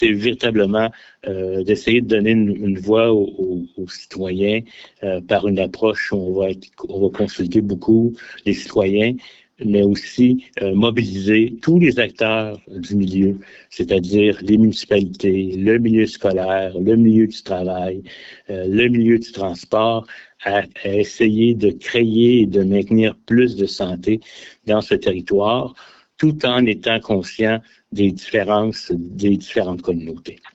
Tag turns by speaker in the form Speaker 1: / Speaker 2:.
Speaker 1: c'est véritablement d'essayer de donner une voix aux citoyens par une approche où on va consulter beaucoup les citoyens, mais aussi mobiliser tous les acteurs du milieu, c'est-à-dire les municipalités, le milieu scolaire, le milieu du travail, le milieu du transport, à essayer de créer et de maintenir plus de santé dans ce territoire, tout en étant conscient des différences des différentes communautés.